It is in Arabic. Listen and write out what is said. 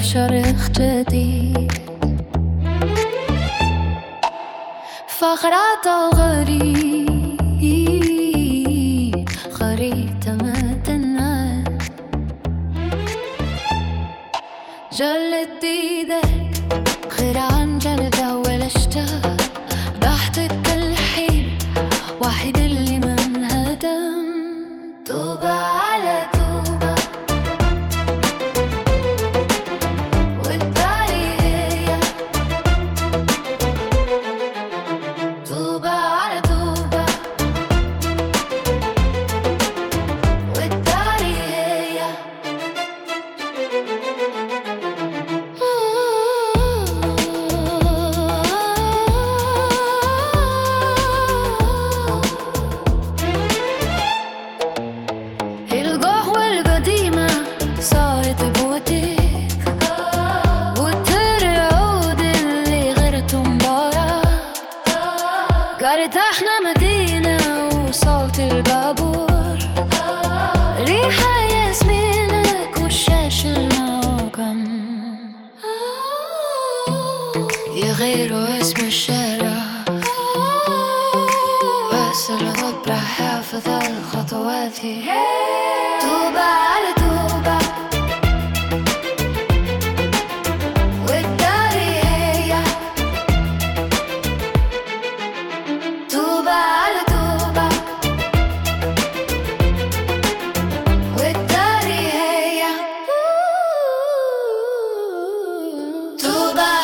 شرخ جديد فقرات غريب خريطة ما تنعد جلت ايدك غير عن جلدة ولا اشتاق ضحكة الحين واحد اللي ما انهدم توبة على توبة والداري هي توبة على توبة والداري هي القهوة القديمة صارت بوتيك والترعود اللي غيرته مباراة قالت احنا مدينة وصوت البابور ريحة ياسمينك والشاش الموكم يغيروا اسم الشارع بس الغبرة حافظ الخطوات توبة على توبة والداري هي توبة على توبة والداري هي توبة